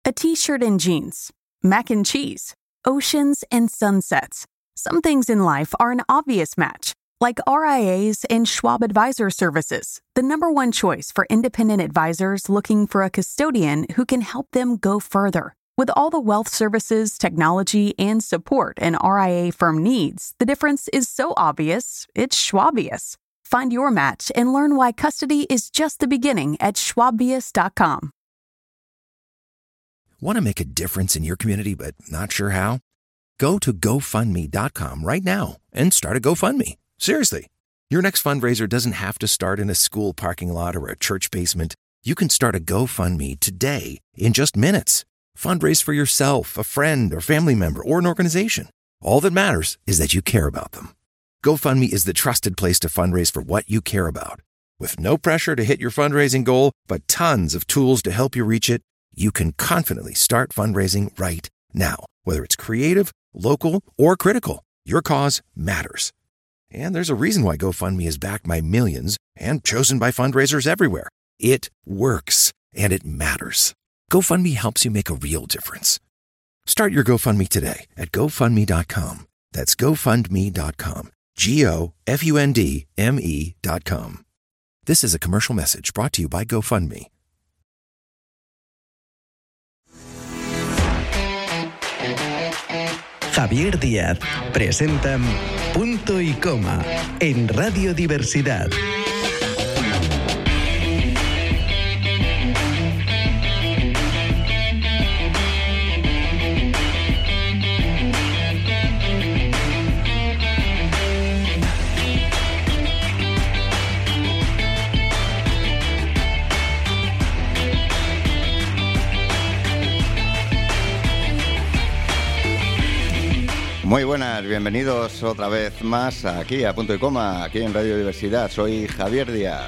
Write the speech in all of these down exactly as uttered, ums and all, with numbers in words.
A t-shirt and jeans, mac and cheese, oceans and sunsets. Some things in life are an obvious match, like R I As and Schwab Advisor Services, the number one choice for independent advisors looking for a custodian who can help them go further. With all the wealth services, technology, and support an R I A firm needs, the difference is so obvious, it's Schwabious. Find your match and learn why custody is just the beginning at schwabious dot com. Want to make a difference in your community but not sure how? Go to go fund me dot com right now and start a GoFundMe. Seriously. Your next fundraiser doesn't have to start in a school parking lot or a church basement. You can start a GoFundMe today in just minutes. Fundraise for yourself, a friend, or family member, or an organization. All that matters is that you care about them. GoFundMe is the trusted place to fundraise for what you care about. With no pressure to hit your fundraising goal, but tons of tools to help you reach it, you can confidently start fundraising right now. Whether it's creative, local, or critical, your cause matters. And there's a reason why GoFundMe is backed by millions and chosen by fundraisers everywhere. It works, and it matters. GoFundMe helps you make a real difference. Start your GoFundMe today at go fund me dot com. That's go fund me dot com. G O F U N D M E dot com. This is a commercial message brought to you by GoFundMe. Javier Díaz presenta Punto y Coma en Radio Diversidad. Muy buenas, bienvenidos otra vez más aquí a Punto y Coma, aquí en Radio Diversidad. Soy Javier Díaz.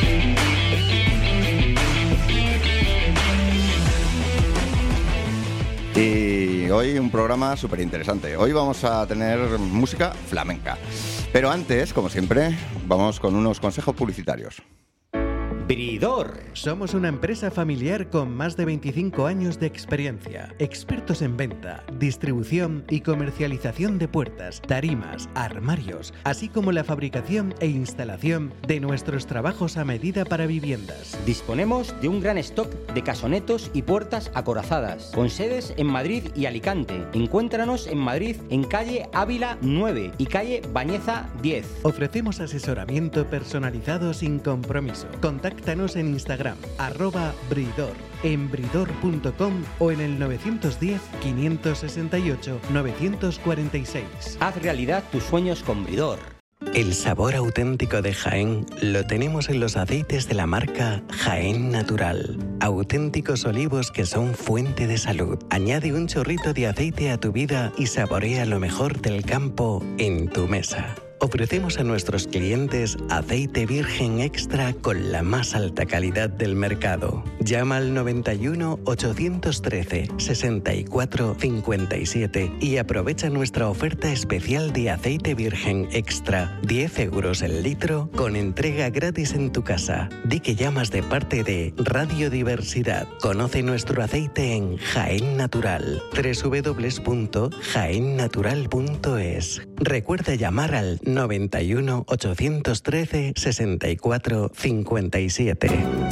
Y hoy un programa súper interesante. Hoy vamos a tener música flamenca. Pero antes, como siempre, vamos con unos consejos publicitarios. Bridor. Somos una empresa familiar con más de veinticinco años de experiencia, expertos en venta, distribución y comercialización de puertas, tarimas, armarios, así como la fabricación e instalación de nuestros trabajos a medida para viviendas. Disponemos de un gran stock de casonetos y puertas acorazadas, con sedes en Madrid y Alicante. Encuéntranos en Madrid en calle Ávila nueve y calle Bañeza diez. Ofrecemos asesoramiento personalizado sin compromiso. Contacta Contáctanos en Instagram, arroba Bridor, en bridor punto com o en el nueve uno cero, cinco seis ocho, nueve cuatro seis. Haz realidad tus sueños con Bridor. El sabor auténtico de Jaén lo tenemos en los aceites de la marca Jaén Natural. Auténticos olivos que son fuente de salud. Añade un chorrito de aceite a tu vida y saborea lo mejor del campo en tu mesa. Ofrecemos a nuestros clientes aceite virgen extra con la más alta calidad del mercado. Llama al noventa y uno, ochocientos trece, sesenta y cuatro, cincuenta y siete y aprovecha nuestra oferta especial de aceite virgen extra, diez euros el litro, con entrega gratis en tu casa. Di que llamas de parte de Radio Diversidad. Conoce nuestro aceite en Jaén Natural, doble u doble u doble u punto jaén natural punto es. Recuerda llamar al noventa y uno, ochocientos trece, sesenta y cuatro, cincuenta y siete.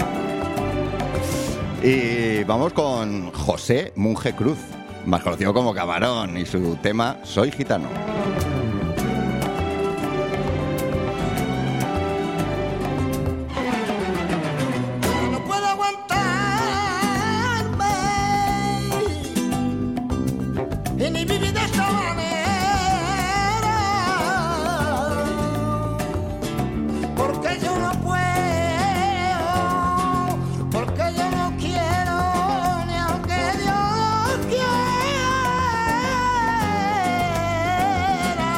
Y vamos con José Munge Cruz, más conocido como Camarón, y su tema Soy Gitano. Quiera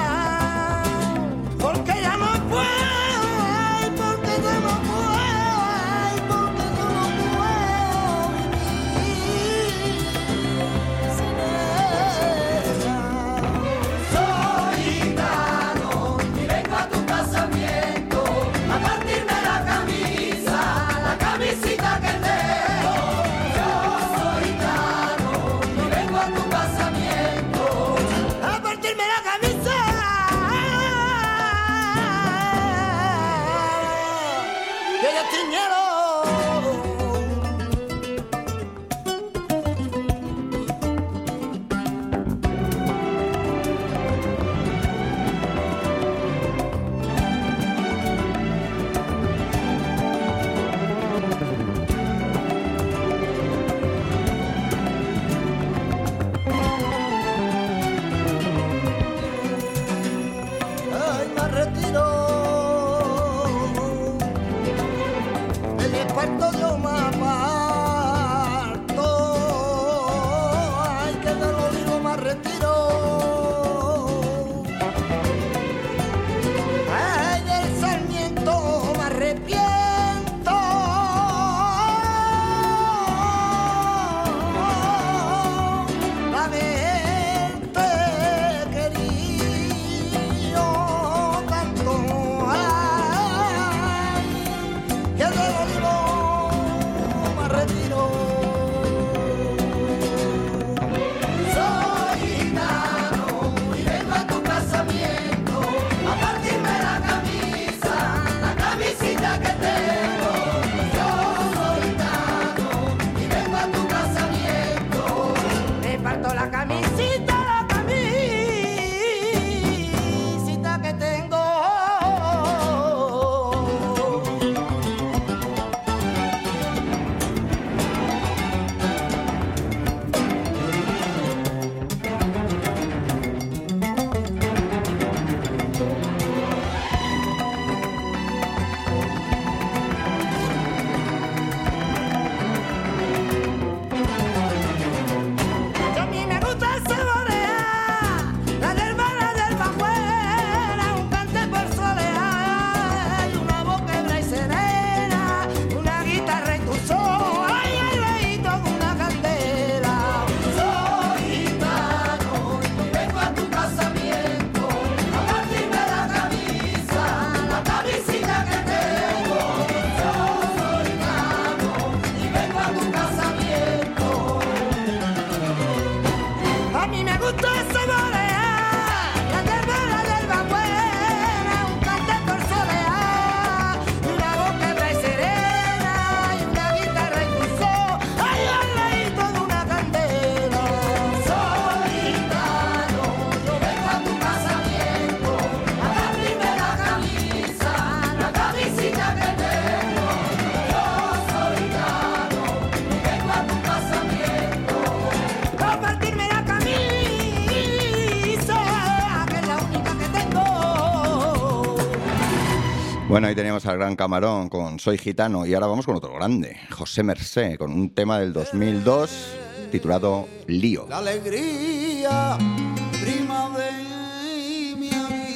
Bueno, ahí teníamos al Gran Camarón con Soy Gitano y ahora vamos con otro grande, José Mercé, con un tema del dos mil dos titulado Lío. La alegría prima de mi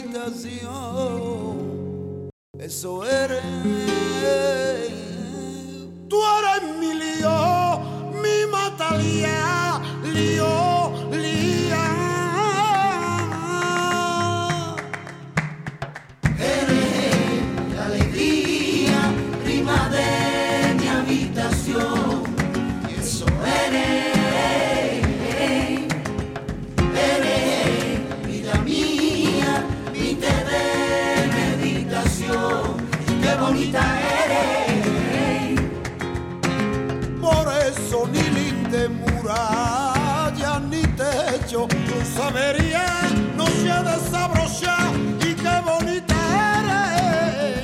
habitación, eso eres. Tú eres mi lío, mi matalía, lío, lía. Eres la alegría prima de mi habitación, eso eres. Bonita eres, por eso ni linde muralla ni techo, tu sabería no se desabrocha y qué bonita eres,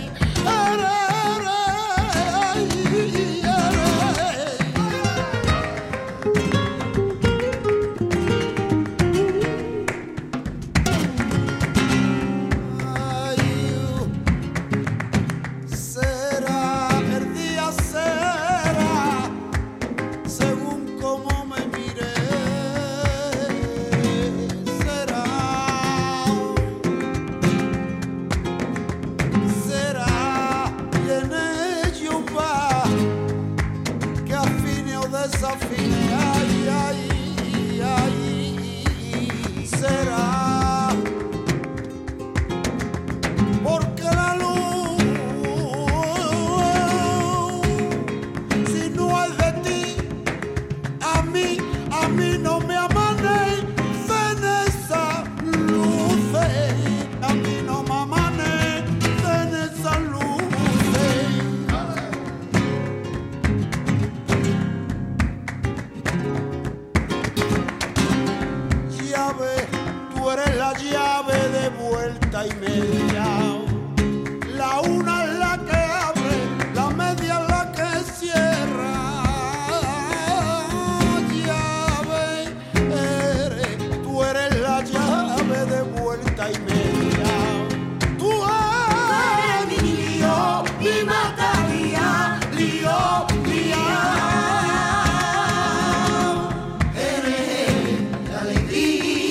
la alegría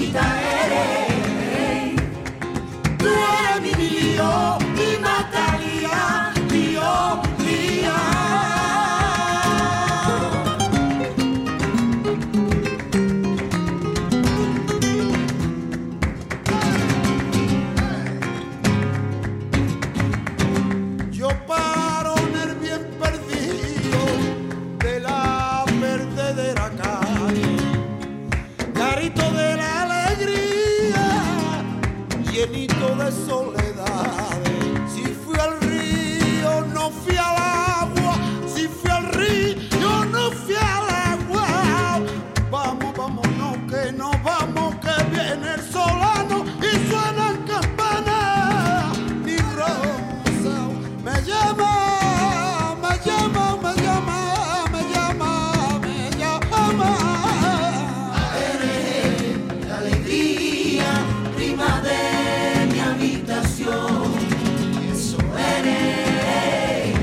bonita eres. Tú eres mi lío, mi Natalia, lío, lía. Yo paro en el bien perdido de la perdedera calle, carito de la alegría, llenito de soledades. Si fui al río, no fui al agua. Si fui al río, no fui al agua. Vamos, vámonos, que nos vamos, que viene el solano y suenan campanas. Mi rosa me llama, me llama, me llama, me llama, me llama. Eres la alegría, prima de mi habitación. Eso eres,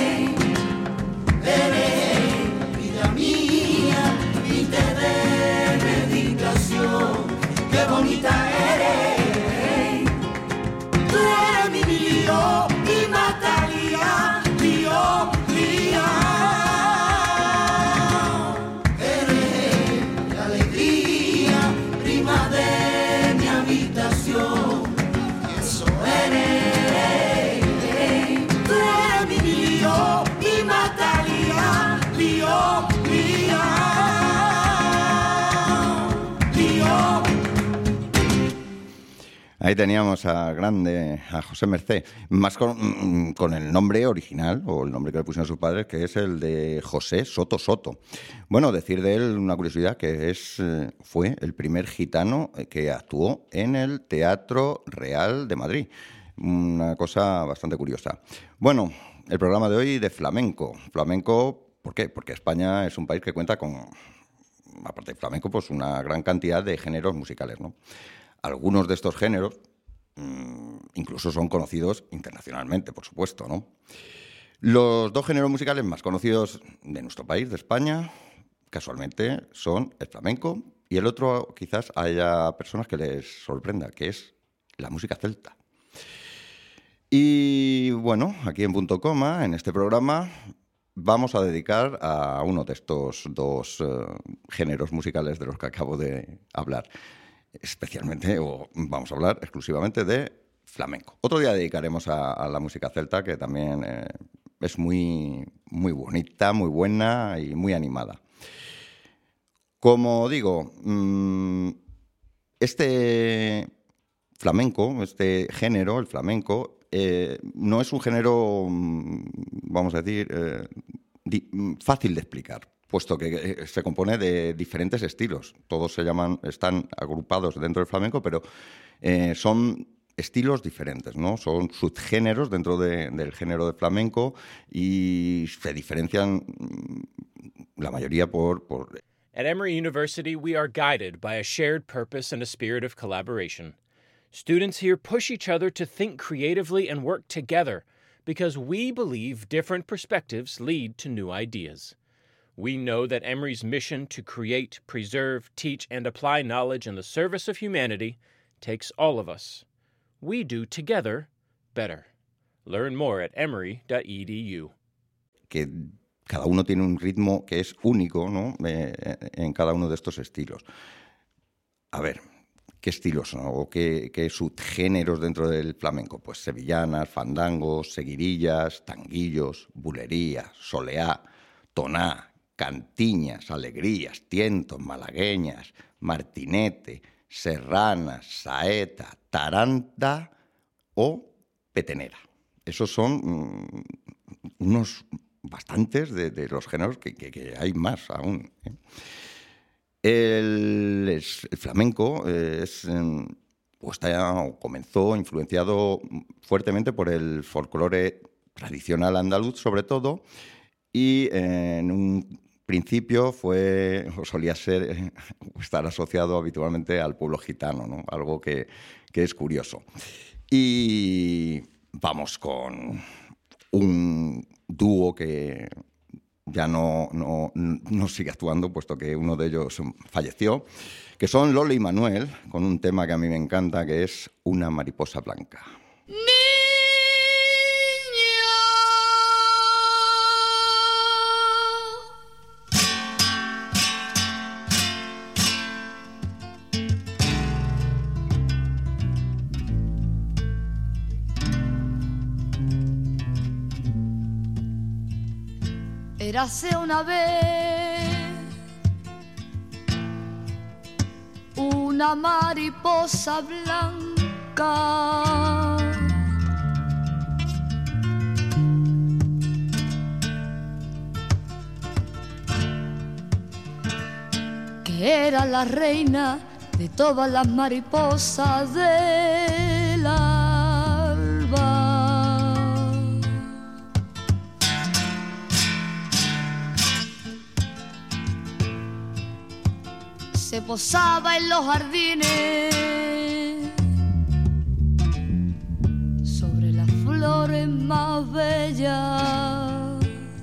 eres vida mía, vida de meditación. Qué bonita eres. Tú eres mi lío, mi Natalia, lío, lía. Eres la alegría, prima de mi habitación. Eso eres. Tú eres mi lío, mi Natalia, lío, lía. Lío. Ahí teníamos a grande, a José Mercé, más con, con el nombre original, o el nombre que le pusieron sus padres, que es el de José Soto Soto. Bueno, decir de él una curiosidad, que es eh, fue el primer gitano que actuó en el Teatro Real de Madrid. Una cosa bastante curiosa. Bueno, el programa de hoy de flamenco. Flamenco, ¿por qué? Porque España es un país que cuenta con, aparte de flamenco, pues una gran cantidad de géneros musicales, ¿no? Algunos de estos géneros mmm, incluso son conocidos internacionalmente, por supuesto, ¿no? Los dos géneros musicales más conocidos de nuestro país, de España, casualmente son el flamenco, y el otro quizás haya personas que les sorprenda, que es la música celta. Y bueno, aquí en Punto Coma, en este programa, vamos a dedicar a uno de estos dos uh, géneros musicales de los que acabo de hablar. Especialmente, o vamos a hablar exclusivamente de flamenco. Otro día dedicaremos a, a la música celta, que también eh, es muy, muy bonita, muy buena y muy animada. Como digo, mmm, este flamenco, este género, el flamenco, eh, no es un género, vamos a decir, eh, di, fácil de explicar, puesto que se compone de diferentes estilos. Todos se llaman, están agrupados dentro del flamenco, pero eh, son estilos diferentes, ¿no? Son subgéneros dentro de, del género de flamenco y se diferencian la mayoría por, por... At Emory University, we are guided by a shared purpose and a spirit of collaboration. Students here push each other to think creatively and work together because we believe different perspectives lead to new ideas. We know that Emory's mission to create, preserve, teach, and apply knowledge in the service of humanity takes all of us. We do together better. Learn more at emory dot e d u. Que cada uno tiene un ritmo que es único, ¿no? Eh, en cada uno de estos estilos. A ver, ¿qué estilos son? ¿O qué, qué subgéneros dentro del flamenco? Pues sevillanas, fandangos, seguirillas, tanguillos, bulería, soleá, toná, cantiñas, alegrías, tientos, malagueñas, martinete, serranas, saeta, taranta o petenera. Esos son mmm, unos bastantes de, de los géneros que, que, que hay más aún, ¿eh? El, es, el flamenco es, o está, o comenzó influenciado fuertemente por el folclore tradicional andaluz, sobre todo, y en un principio fue, o solía ser, estar asociado habitualmente al pueblo gitano, ¿no? Algo que, que es curioso. Y vamos con un dúo que ya no, no, no sigue actuando, puesto que uno de ellos falleció, que son Lole y Manuel, con un tema que a mí me encanta, que es Una mariposa blanca. Érase una vez una mariposa blanca que era la reina de todas las mariposas del alba. Se posaba en los jardines sobre las flores más bellas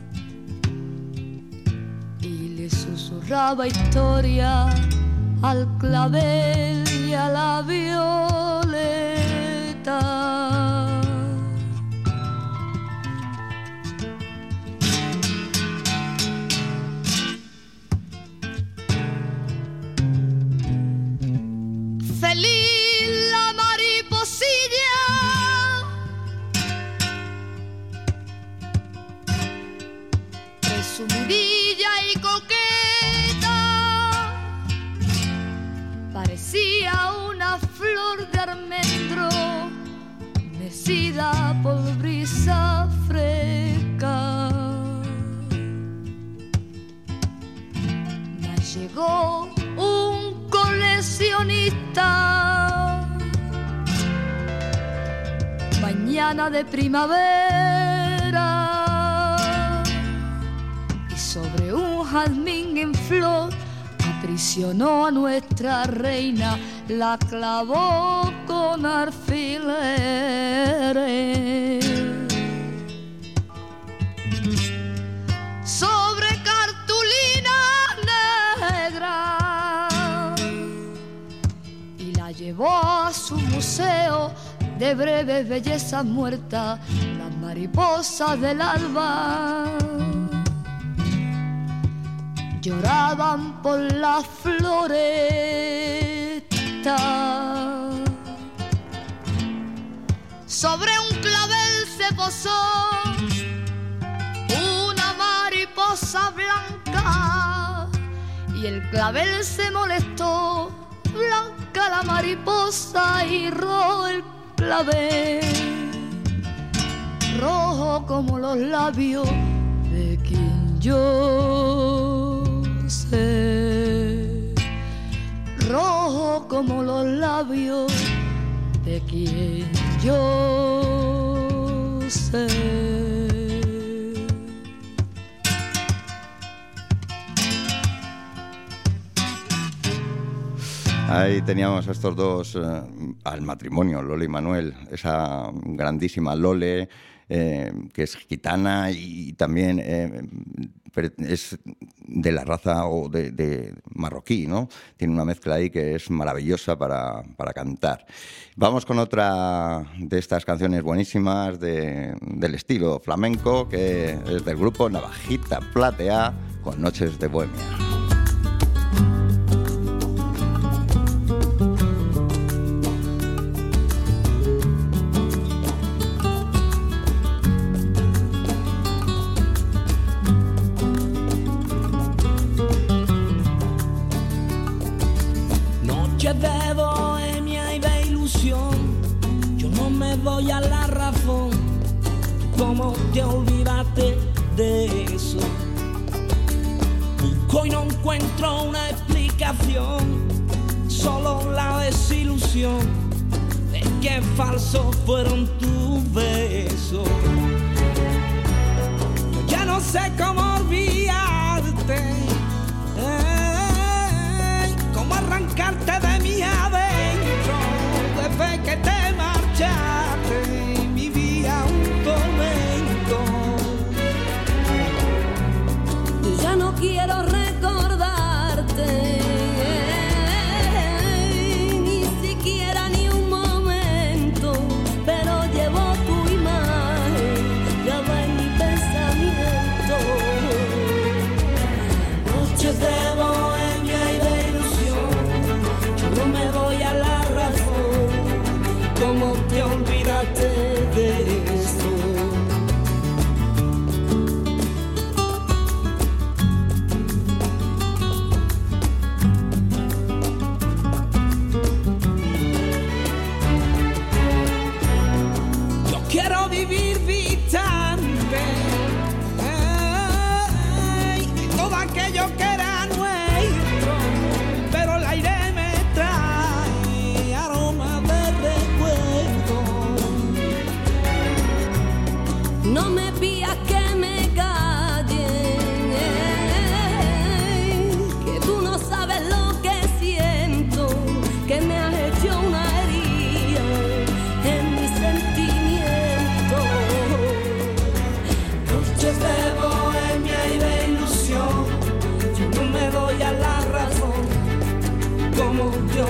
y le susurraba historia al clavel y a la violeta. Feliz la mariposilla, presumidilla y coqueta, parecía una flor de almendro mecida por brisa fresca. Mas llegó un coleccionista, mañana de primavera, y sobre un jazmín en flor aprisionó a nuestra reina, la clavó con alfileres. Sobre cartulina negra y la llevó a su museo de breves bellezas muertas, las mariposas del alba lloraban por la floresta. Sobre un clavel se posó una mariposa blanca y el clavel se molestó. Blanca la mariposa y rojo el clavel, rojo como los labios de quien yo sé, rojo como los labios de quien yo sé. Ahí teníamos a estos dos, eh, al matrimonio, Lole y Manuel, esa grandísima Lole, eh, que es gitana y también eh, es de la raza o de, de marroquí, ¿no? Tiene una mezcla ahí que es maravillosa para, para cantar. Vamos con otra de estas canciones buenísimas de, del estilo flamenco, que es del grupo Navajita Platea, con Noches de Bohemia. De bohemia y de ilusión, yo no me doy a la razón. ¿Cómo te olvidaste de eso? Busco y no encuentro una explicación, solo la desilusión de que falsos fueron tus besos. Yo ya no sé cómo olvidarte, cómo arrancarte de mi adentro. Desde que te marchaste vivía un tormento.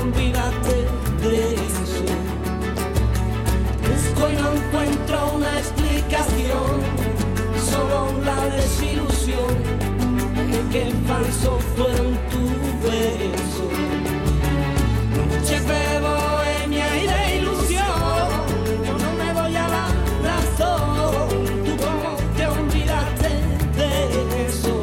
olvidaste de eso. Busco y no encuentro una explicación, solo la desilusión de que falso fueron tus besos. Noches de bohemia y de ilusión, yo no me doy a la razón. Tú cómo te olvidaste de eso.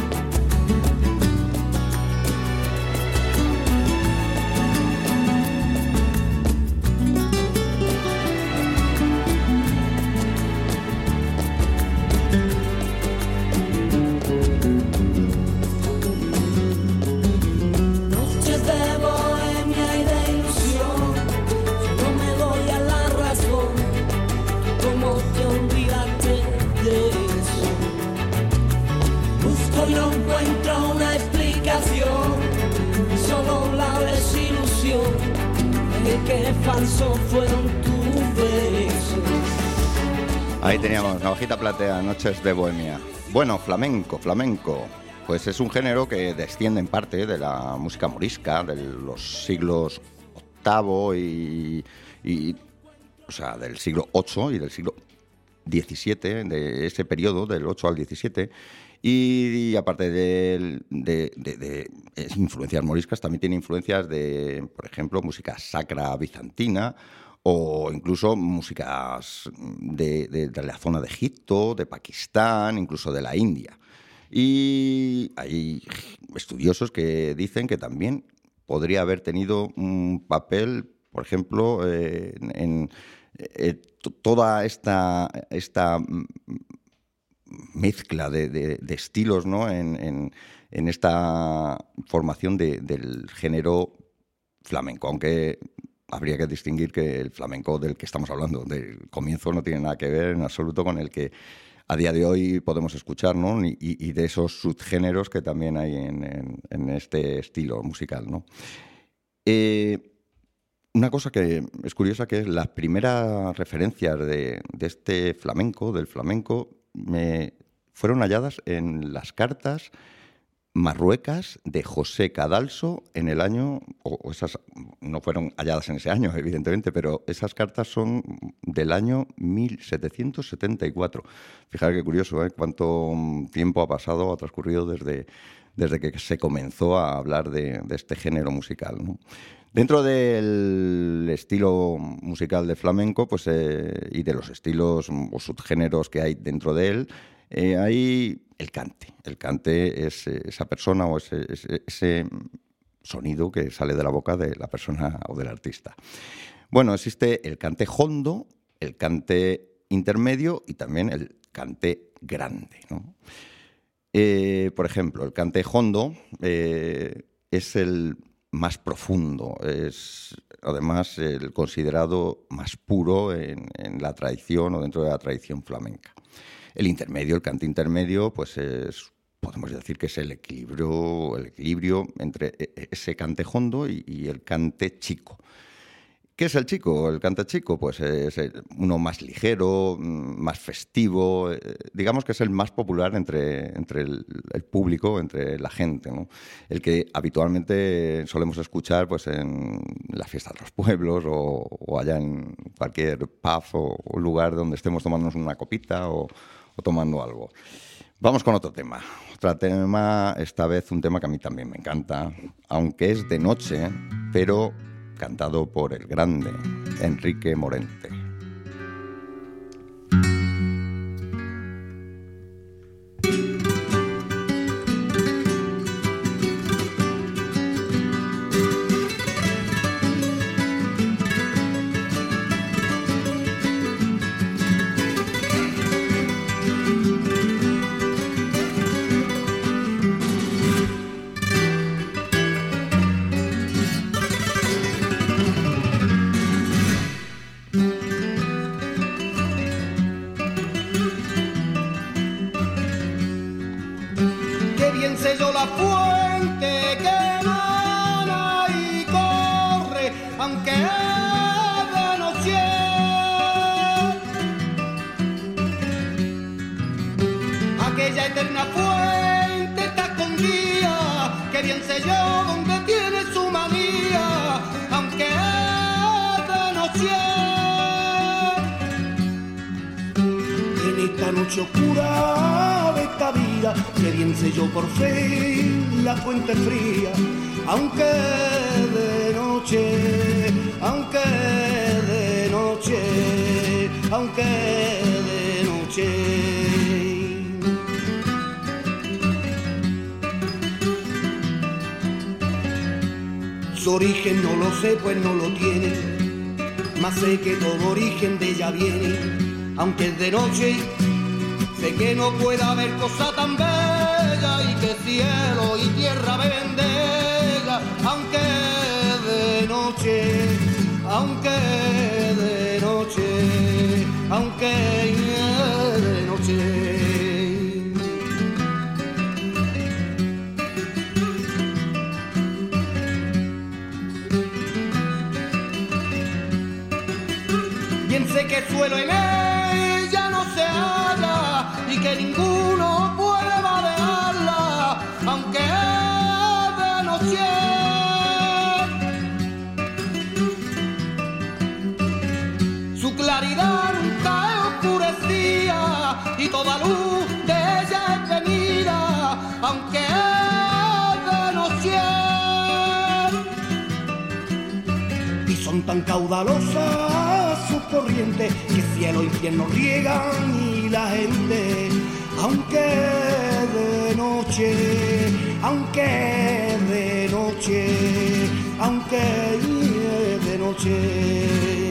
No encuentro una explicación, solo la desilusión de que falso fueron tus besos. Ahí teníamos Navajita Platea, Noches de Bohemia. Bueno, flamenco, flamenco, pues es un género que desciende en parte de la música morisca de los siglos octavo y, y o sea, del siglo ocho y del siglo diecisiete, de ese periodo del ocho al diecisiete. Y, y aparte de, de, de, de influencias moriscas, también tiene influencias de, por ejemplo, música sacra bizantina o incluso músicas de, de, de la zona de Egipto, de Pakistán, incluso de la India. Y hay estudiosos que dicen que también podría haber tenido un papel, por ejemplo, eh, en, en toda esta... esta mezcla de, de, de estilos, ¿no? en, en, en esta formación de, del género flamenco, aunque habría que distinguir que el flamenco del que estamos hablando del comienzo no tiene nada que ver en absoluto con el que a día de hoy podemos escuchar, ¿no? y, y de esos subgéneros que también hay en, en, en este estilo musical, ¿no? Eh, Una cosa que es curiosa, que es las primeras referencias de, de este flamenco, del flamenco, me fueron halladas en las cartas marruecas de José Cadalso en el año, o, o esas no fueron halladas en ese año, evidentemente, pero esas cartas son del año mil setecientos setenta y cuatro. Fijaros qué curioso, ¿eh? Cuánto tiempo ha pasado, ha transcurrido desde, desde que se comenzó a hablar de, de este género musical, ¿no? Dentro del estilo musical de flamenco, pues, eh, y de los estilos o subgéneros que hay dentro de él, eh, hay el cante. El cante es esa persona o ese, ese, ese sonido que sale de la boca de la persona o del artista. Bueno, existe el cante hondo, el cante intermedio y también el cante grande, ¿no? Eh, por ejemplo, el cante hondo eh, es el más profundo, es además el considerado más puro en, en la tradición o dentro de la tradición flamenca. El intermedio, el cante intermedio, pues es, podemos decir que es el equilibrio, el equilibrio entre ese cante hondo y, y el cante chico. ¿Qué es el chico? El cante chico, pues es uno más ligero, más festivo, digamos que es el más popular entre, entre el, el público, entre la gente, ¿no? El que habitualmente solemos escuchar pues en las fiestas de los pueblos o, o allá en cualquier pub o, o lugar donde estemos tomándonos una copita o, o tomando algo. Vamos con otro tema. Otro tema, esta vez un tema que a mí también me encanta, aunque es de noche, pero cantado por el grande Enrique Morente. Mm-hmm. noche, en esta noche oscura de esta vida, que bien selló por fin la fuente fría, aunque de noche, aunque de noche, aunque de noche. Su origen no lo sé, pues no lo tiene, mas sé que todo origen de ella viene, aunque es de noche. Sé que no puede haber cosa tan bella y que cielo y tierra beben de ella, aunque de noche, aunque de noche, aunque de noche. Bien sé que el suelo en ella no se halla y que ninguno puede marearla, aunque es de noche. Su claridad nunca es oscurecida y toda luz de ella es venida, aunque es de noche. Y son tan caudalosas sus corrientes que cielo e infierno riegan y la gente, aunque de noche, aunque de noche, aunque de noche.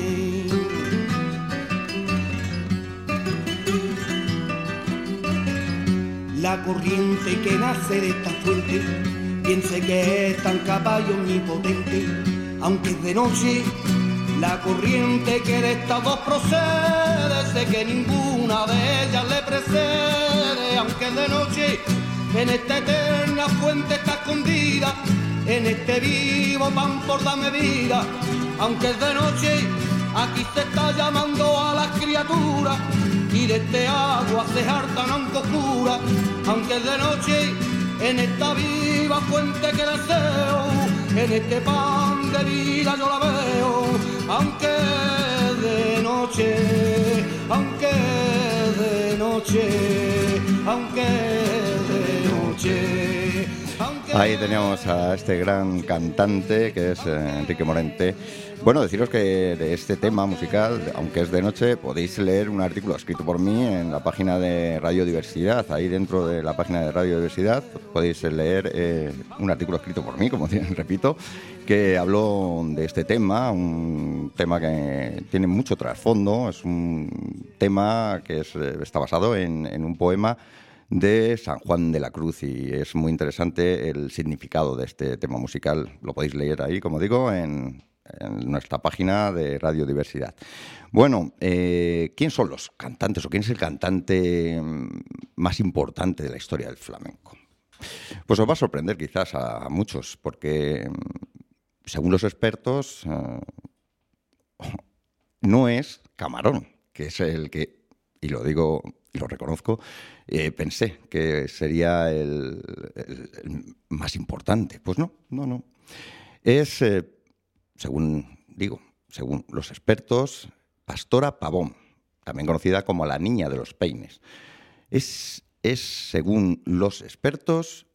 La corriente que nace de esta fuente, piense que es tan capaz y omnipotente, aunque es de noche. La corriente que de estas dos procede, sé que ninguna de ellas le precede, aunque de noche, en esta eterna fuente está escondida, en este vivo pan por dame vida, aunque es de noche, aquí se está llamando a las criaturas, y de este agua se hartan aunque oscura, aunque es de noche, en esta viva fuente que deseo, en este pan de vida yo la veo, aunque de noche, aunque de noche, aunque de noche. Aunque Ahí teníamos a este gran cantante que es eh, Enrique Morente. Bueno, deciros que de este tema musical, aunque es de noche, podéis leer un artículo escrito por mí en la página de Radio Diversidad. Ahí dentro de la página de Radio Diversidad podéis leer eh, un artículo escrito por mí, como repito, que habló de este tema, un tema que tiene mucho trasfondo. Es un tema que es, está basado en, en un poema de San Juan de la Cruz y es muy interesante el significado de este tema musical. Lo podéis leer ahí, como digo, en... en nuestra página de Radio Diversidad. Bueno, eh, ¿quién son los cantantes o quién es el cantante más importante de la historia del flamenco? Pues os va a sorprender quizás a, a muchos, porque según los expertos eh, no es Camarón, que es el que, y lo digo y lo reconozco, eh, pensé que sería el, el, el más importante. Pues no, no, no. Es... Eh, según digo, según los expertos, Pastora Pavón, también conocida como la niña de los peines. Es, es según los expertos,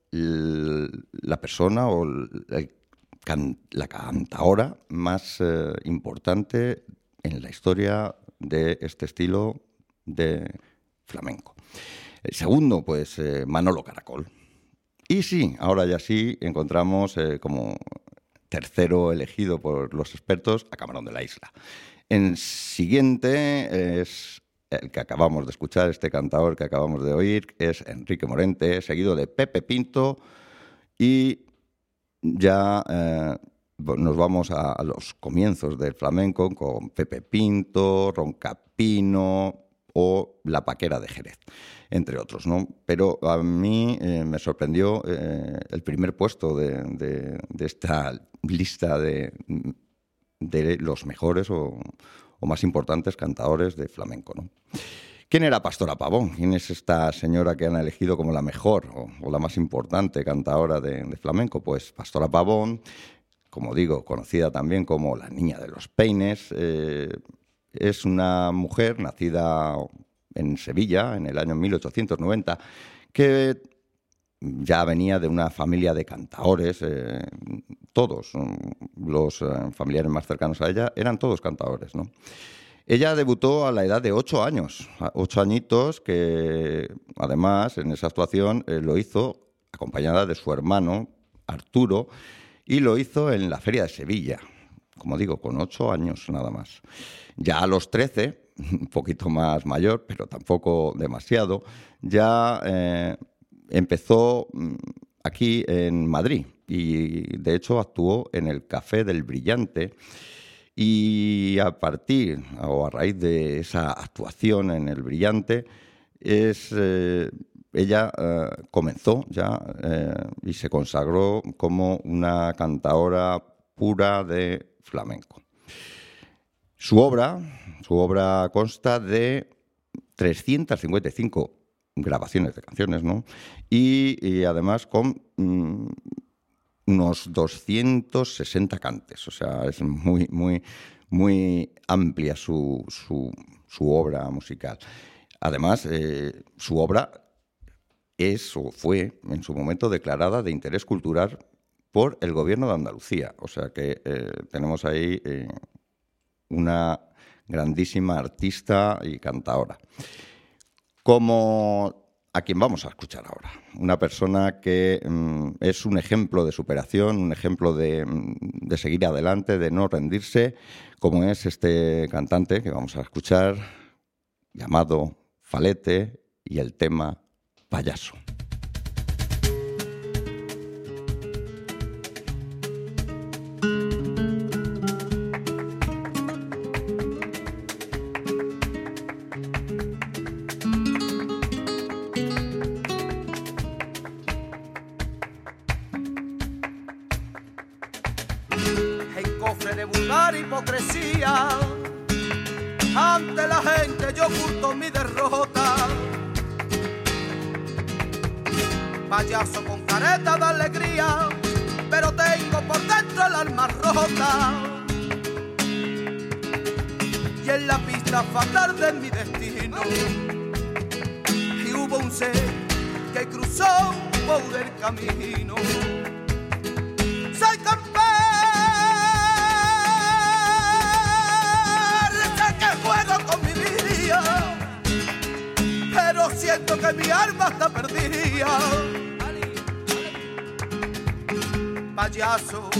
la persona o el, can, la cantaora más eh, importante en la historia de este estilo de flamenco. El segundo, pues, eh, Manolo Caracol. Y sí, ahora ya sí encontramos eh, como... tercero elegido por los expertos, a Camarón de la Isla. En siguiente es el que acabamos de escuchar, este cantador que acabamos de oír, es Enrique Morente, seguido de Pepe Pinto, y ya eh, nos vamos a, a los comienzos del flamenco con Pepe Pinto, Roncapino o La Paquera de Jerez, entre otros, ¿no? Pero a mí eh, me sorprendió eh, el primer puesto de, de, de esta lista de, de los mejores o, o más importantes cantadores de flamenco, ¿no? ¿Quién era Pastora Pavón? ¿Quién es esta señora que han elegido como la mejor o, o la más importante cantadora de, de flamenco? Pues Pastora Pavón como digo, conocida también como la Niña de los Peines, eh, es una mujer nacida en Sevilla en el año mil ochocientos noventa, que ya venía de una familia de cantaores. Eh, todos los eh, familiares más cercanos a ella eran todos cantaores, ¿no? Ella debutó a la edad de ocho años, ocho añitos, que además en esa actuación eh, lo hizo acompañada de su hermano Arturo, y lo hizo en la Feria de Sevilla, como digo, con ocho años nada más. Ya a los trece, un poquito más mayor, pero tampoco demasiado, ya eh, empezó aquí en Madrid y de hecho actuó en el Café del Brillante. Y a partir o a raíz de esa actuación en el Brillante, es, eh, ella eh, comenzó ya eh, y se consagró como una cantaora pura de flamenco. Su obra, su obra consta de trescientas cincuenta y cinco grabaciones de canciones, ¿no? Y, y además con mmm, unos doscientos sesenta cantes, o sea, es muy, muy, muy amplia su, su, su obra musical. Además, eh, su obra es o fue en su momento declarada de interés cultural por el Gobierno de Andalucía, o sea que eh, tenemos ahí eh, una grandísima artista y cantaora. Como a quien vamos a escuchar ahora, una persona que mm, es un ejemplo de superación, un ejemplo de, de seguir adelante, de no rendirse, como es este cantante que vamos a escuchar, llamado Falete, y el tema Payaso. Hipocresía, ante la gente yo oculto mi derrota. Payaso con careta de alegría, pero tengo por dentro el alma rota. Y en la pista fatal de mi destino, y hubo un ser que cruzó por el camino. Soy campeón, pero siento que mi alma está perdida. Payaso,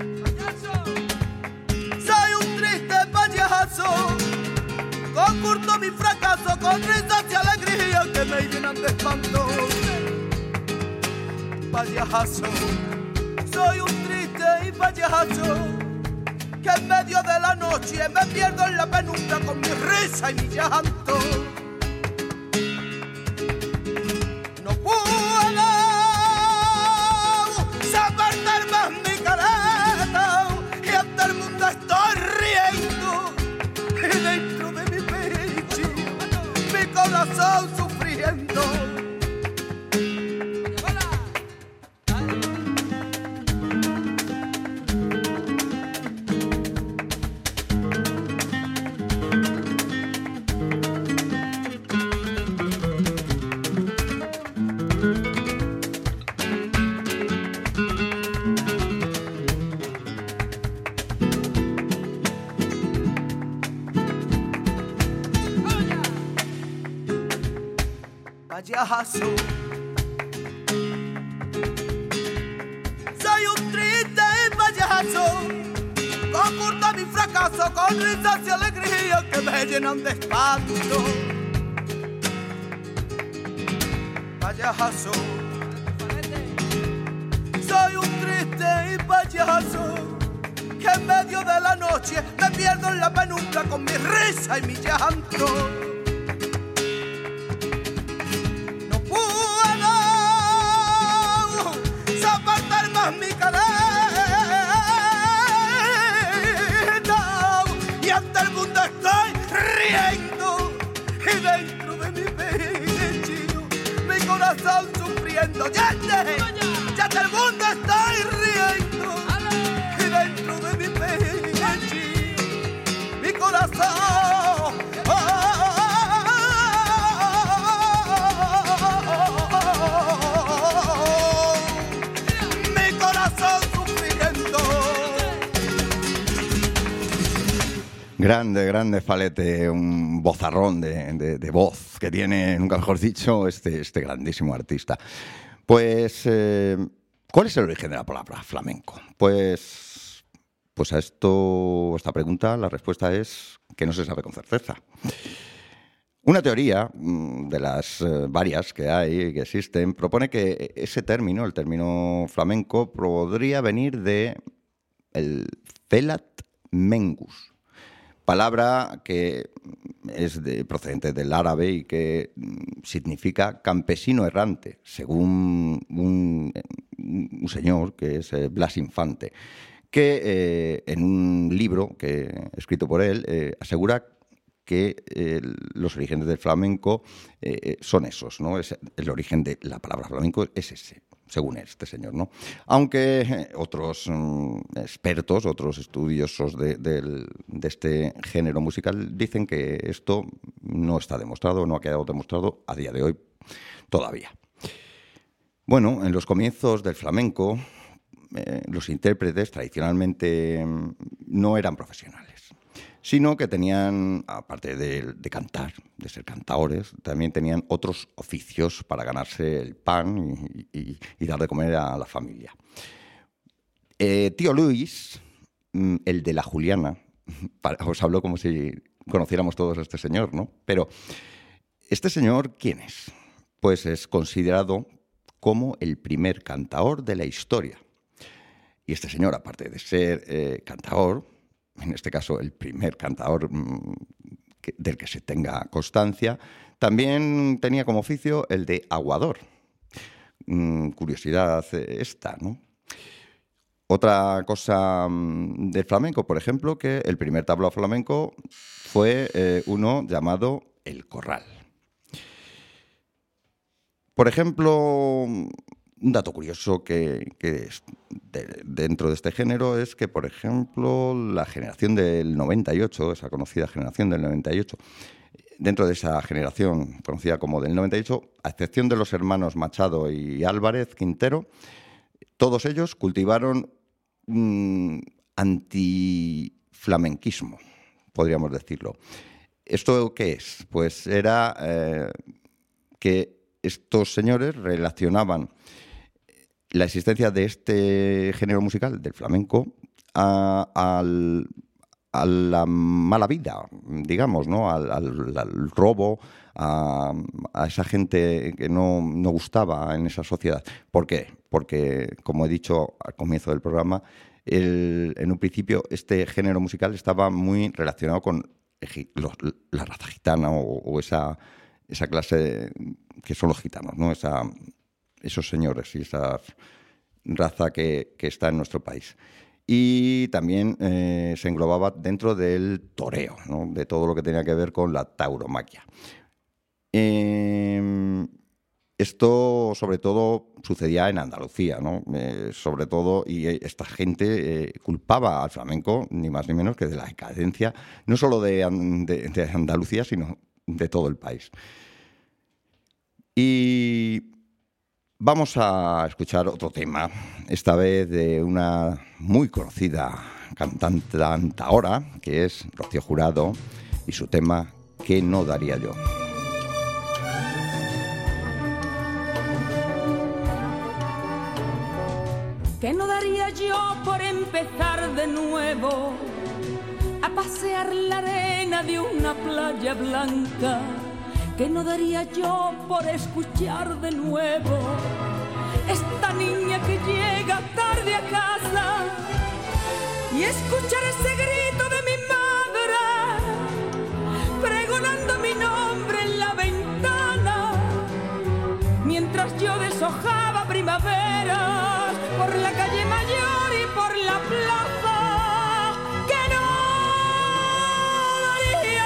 soy un triste payaso, concurto mi fracaso con risas y alegría que me llenan de espanto. Payaso, soy un triste y payaso, que en medio de la noche me pierdo en la penumbra con mi risa y mi llanto. No puedo saber más mi careta, y ante el mundo estoy riendo, y dentro de mi pecho mi corazón sufriendo. Payaso, soy un triste payaso, concurto mi fracaso con risas y alegría que me llenan de espanto. Payaso, soy un triste payaso, que en medio de la noche me pierdo en la penumbra con mi risa y mi llanto. Mi careta, y ante el mundo estoy riendo, y dentro de mi pecho mi corazón sufriendo. Ya ante, ya ante el mundo estoy riendo, y dentro Grande, grande Falete, un vozarrón de, de, de voz que tiene, nunca mejor dicho, este, este grandísimo artista. Pues, eh, ¿cuál es el origen de la palabra flamenco? Pues, pues a esto, esta pregunta, la respuesta es que no se sabe con certeza. Una teoría de las varias que hay y que existen propone que ese término, el término flamenco, podría venir de el felat mengus, palabra que es de, procedente del árabe y que significa campesino errante, según un, un señor que es Blas Infante, que eh, en un libro que escrito por él eh, asegura que eh, los orígenes del flamenco eh, son esos, ¿no? Es, el origen de la palabra flamenco es ese, según este señor, ¿no? Aunque eh, otros mm, expertos, otros estudiosos de, de, de este género musical dicen que esto no está demostrado, no ha quedado demostrado a día de hoy todavía. Bueno, en los comienzos del flamenco, eh, los intérpretes tradicionalmente mm, no eran profesionales, sino que tenían, aparte de, de cantar, de ser cantaores, también tenían otros oficios para ganarse el pan y, y, y dar de comer a la familia. Eh, tío Luis, el de la Juliana, os hablo como si conociéramos todos a este señor, ¿no? Pero, ¿este señor quién es? Pues es considerado como el primer cantaor de la historia. Y este señor, aparte de ser eh, cantaor, en este caso el primer cantador mmm, que, del que se tenga constancia, también tenía como oficio el de aguador. Mm, curiosidad esta, ¿no? Otra cosa mmm, del flamenco, por ejemplo, que el primer tablao flamenco fue eh, uno llamado El Corral. Por ejemplo, un dato curioso que, que es de, dentro de este género es que, por ejemplo, la generación del noventa y ocho, esa conocida generación del noventa y ocho, dentro de esa generación conocida como del noventa y ocho, a excepción de los hermanos Machado y Álvarez Quintero, todos ellos cultivaron un antiflamenquismo, podríamos decirlo. ¿Esto qué es? Pues era eh, que estos señores relacionaban la existencia de este género musical, del flamenco, a, al, a la mala vida, digamos, ¿no? Al, al, al robo, a, a esa gente que no, no gustaba en esa sociedad. ¿Por qué? Porque, como he dicho al comienzo del programa, el, en un principio este género musical estaba muy relacionado con los, la raza gitana o, o esa, esa clase de, que son los gitanos, ¿no? Esa... esos señores y esa raza que, que está en nuestro país. Y también eh, se englobaba dentro del toreo, ¿no? De todo lo que tenía que ver con la tauromaquia. Eh, esto, sobre todo, sucedía en Andalucía, ¿no? Eh, sobre todo, y esta gente eh, culpaba al flamenco, ni más ni menos que de la decadencia, no solo de, de, de Andalucía, sino de todo el país. Y vamos a escuchar otro tema, esta vez de una muy conocida cantante ahora, que es Rocío Jurado, y su tema ¿Qué no daría yo? ¿Qué no daría yo por empezar de nuevo a pasear la arena de una playa blanca? ¿Qué no daría yo por escuchar de nuevo esta niña que llega tarde a casa y escuchar ese grito de mi madre pregonando mi nombre en la ventana mientras yo deshojaba primaveras por la calle Mayor y por la plaza? ¿Qué no daría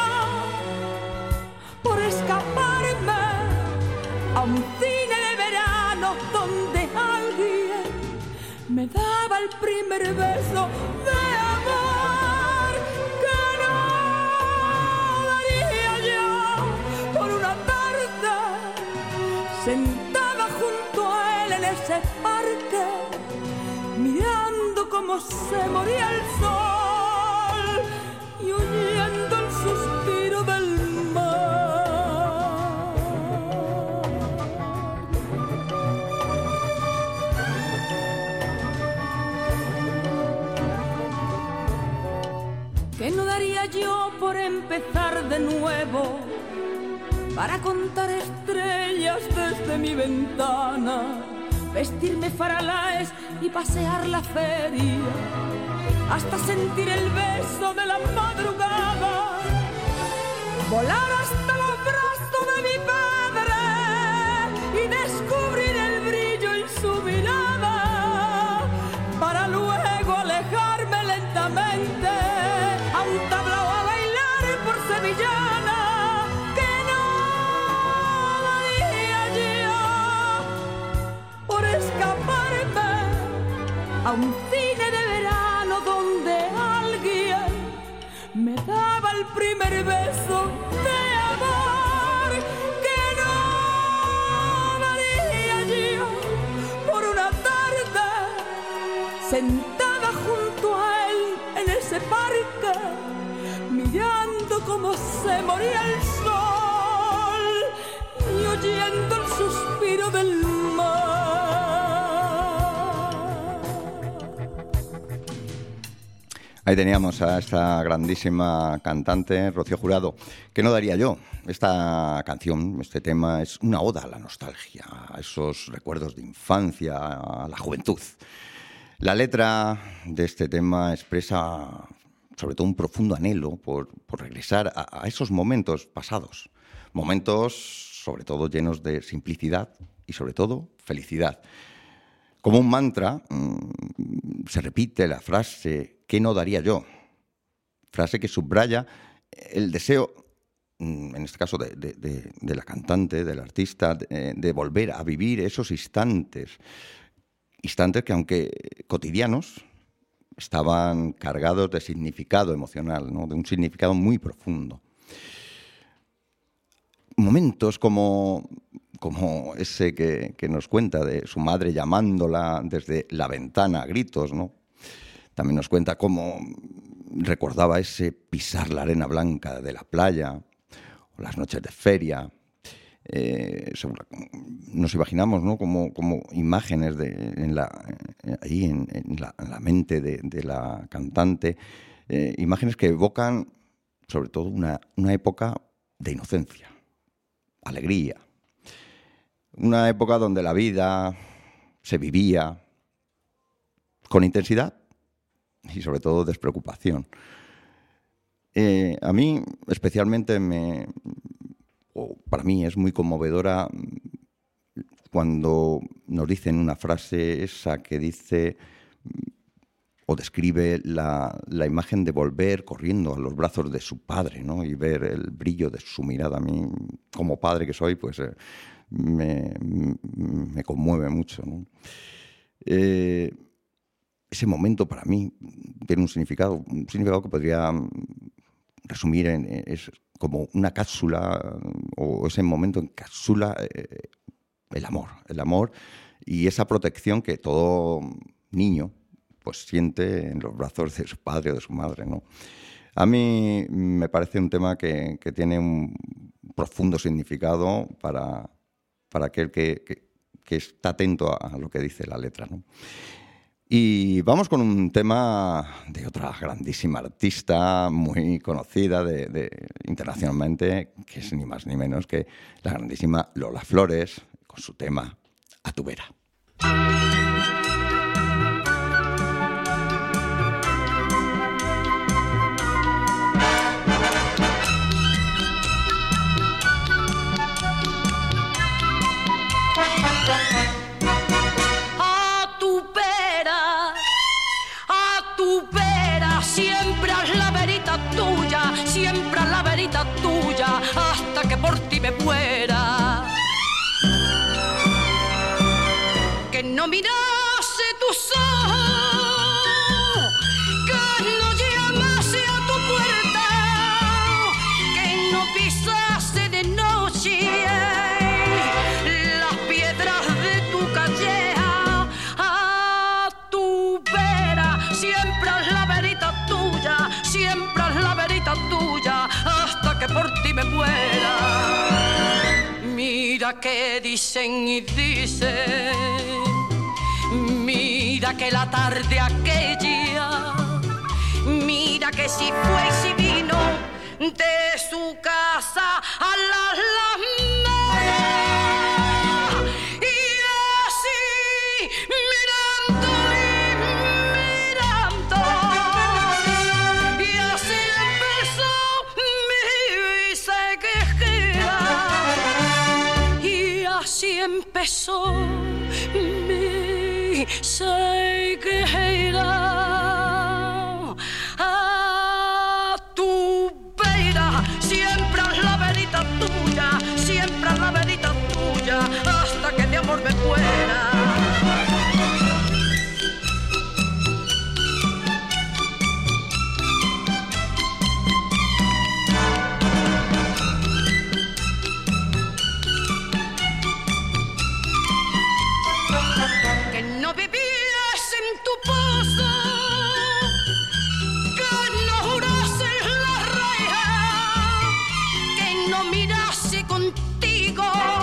yo por escaparme a un cine de verano donde alguien me daba el primer beso de amor? ¿Qué no daría yo por una tarde sentada junto a él en ese parque mirando cómo se moría el sol y ni oyendo el suspiro del mar. ¿Qué no daría yo por empezar de nuevo? Para contar estrellas desde mi ventana, vestirme faralaes y pasear la feria, hasta sentir el beso de la madrugada, volar hasta los brazos de mi padre y descubrir el brillo en su mirada, para luego alejarme lentamente a un tablao a bailar por sevillana. Escaparme a un cine de verano donde alguien me daba el primer beso de amor, que no daría yo por una tarde sentada junto a él en ese parque, mirando cómo se moría el sol y oyendo el suspiro del mar. Ahí teníamos a esta grandísima cantante, Rocío Jurado. ¿Qué no daría yo? Esta canción, este tema, es una oda a la nostalgia, a esos recuerdos de infancia, a la juventud. La letra de este tema expresa sobre todo un profundo anhelo por, por regresar a, a esos momentos pasados. Momentos sobre todo llenos de simplicidad y sobre todo felicidad. Como un mantra, mmm, se repite la frase ¿qué no daría yo? Frase que subraya el deseo, mmm, en este caso de, de, de, de la cantante, del artista, de, de volver a vivir esos instantes. Instantes que, aunque cotidianos, estaban cargados de significado emocional, ¿no? De un significado muy profundo. Momentos como... como ese que, que nos cuenta de su madre llamándola desde la ventana a gritos, ¿no? También nos cuenta cómo recordaba ese pisar la arena blanca de la playa, o las noches de feria. Eh, nos imaginamos, ¿no? como, como imágenes de, en la, ahí en, en, la, en la mente de, de la cantante, eh, imágenes que evocan sobre todo una, una época de inocencia, alegría. Una época donde la vida se vivía con intensidad y sobre todo despreocupación. Eh, a mí especialmente, me, o para mí es muy conmovedora cuando nos dicen una frase esa que dice o describe la, la imagen de volver corriendo a los brazos de su padre, ¿no? Y ver el brillo de su mirada. A mí, como padre que soy, pues... Eh, Me, me conmueve mucho, ¿no? Eh, ese momento para mí tiene un significado, un significado que podría resumir en es como una cápsula, o ese momento encapsula eh, el amor, el amor y esa protección que todo niño pues siente en los brazos de su padre o de su madre, ¿no? A mí me parece un tema que, que tiene un profundo significado para para aquel que, que, que está atento a lo que dice la letra, ¿no? Y vamos con un tema de otra grandísima artista, muy conocida de, de, internacionalmente, que es ni más ni menos que la grandísima Lola Flores, con su tema A tu vera. A tu vera, a tu vera, siempre haz la verita tuya, siempre haz la verita tuya, hasta que por ti me muera. Que no mirase tus ojos, que no llamase a tu puerta, que no pisase de noche las piedras de tu calleja. A tu vera, siempre haz la verita tuya, siempre haz la verita verita tuya hasta que por ti me muera. Mira que dicen y dicen, mira que la tarde aquella, mira que si fue y si vino de su casa a la alameda. Y así mirando y mirando, y así empezó mi sequía, y así empezó mi sequía. Siempre la verita tuya hasta que de amor me muera. Que no vivías en tu pozo, que no jurases la reja, que no mirase contigo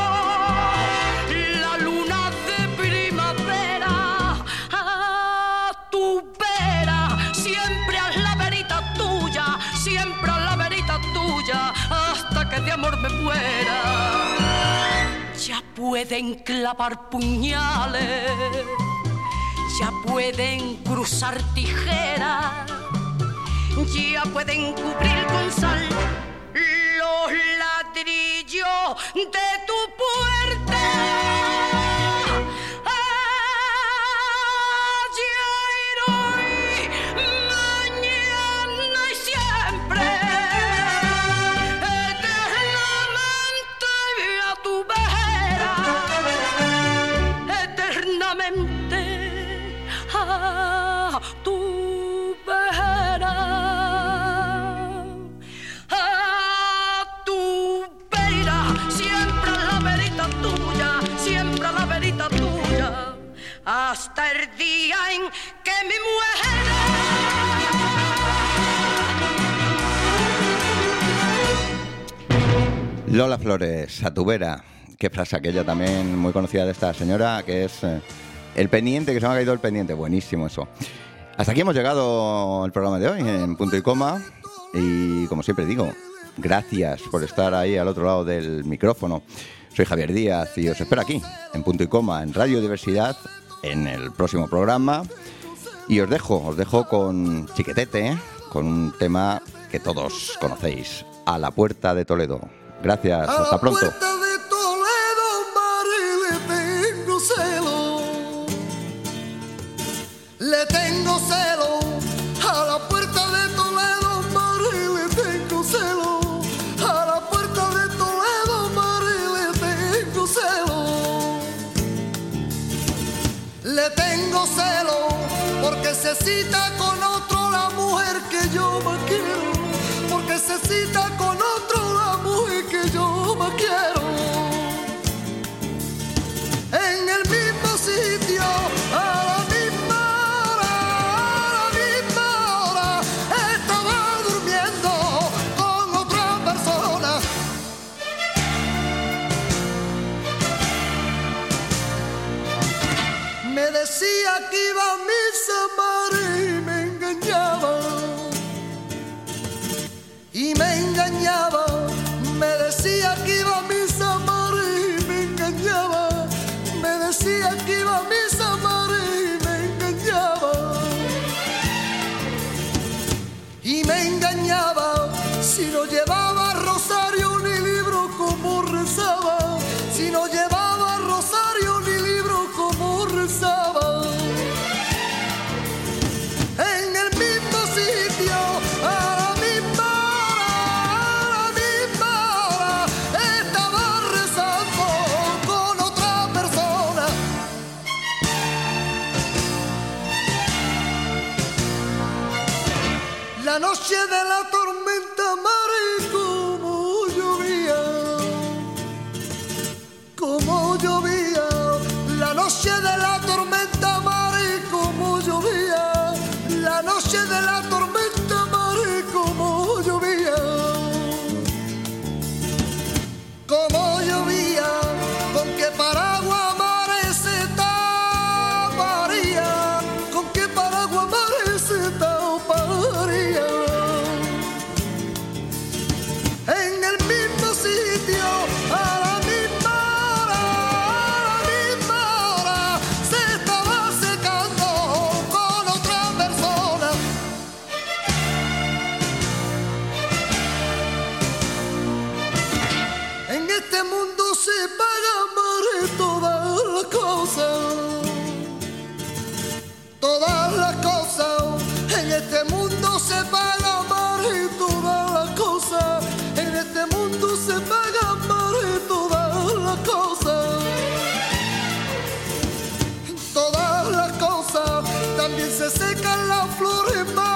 la luna de primavera. A tu vera siempre haz la verita tuya, siempre haz la verita tuya hasta que de amor me muera. Ya pueden clavar puñales, ya pueden cruzar tijeras, ya pueden cubrir con sal los ladrillos de tu puerta. Ayer, hoy, mañana y siempre, eternamente a tu vera, eternamente a tu vera. Hasta el día en que me muera. Lola Flores, a tu vera. Qué frase aquella también muy conocida de esta señora, que es eh, el pendiente, que se me ha caído el pendiente. Buenísimo eso. Hasta aquí hemos llegado el programa de hoy, en punto y coma. Y como siempre digo, gracias por estar ahí al otro lado del micrófono. Soy Javier Díaz y os espero aquí, en punto y coma, en Radio Diversidad, en el próximo programa. Y os dejo, os dejo con Chiquetete, con un tema que todos conocéis, A la Puerta de Toledo. Gracias, hasta pronto. A la puerta de Toledo, Mari, le tengo celo. Le tengo celo. A la puerta de Toledo, Mari, le tengo celo. A la puerta de Toledo, Mari, le tengo celo. Le tengo celo porque se cita con otro la mujer que yo más quiero. Porque se cita con otro la mujer que yo más quiero. En el mismo sitio, a la misma hora, a la misma hora, estaba durmiendo con otra persona. Me decía que iba a misa, Mari, y me engañaba. Y me engañaba, me decía que iba a misa, Mari, y me engañaba. Me decía que iba a misa, Mari, y me engañaba. Y me engañaba, si no llevaba rosario ni libro como rezaba. Si no llevaba rosario ni libro como rezaba. En el mismo sitio, a la misma hora, a la misma hora, estaba rezando con otra persona. La noche de la tormenta, Mari, como llovía, como llovía. La noche de la tormenta, Mari, como llovía. La noche de la tormenta, Mari, como llovía. paga amar y todas las cosas. En este mundo se paga amar y todas las cosas. Todas las cosas, también se secan las flores más.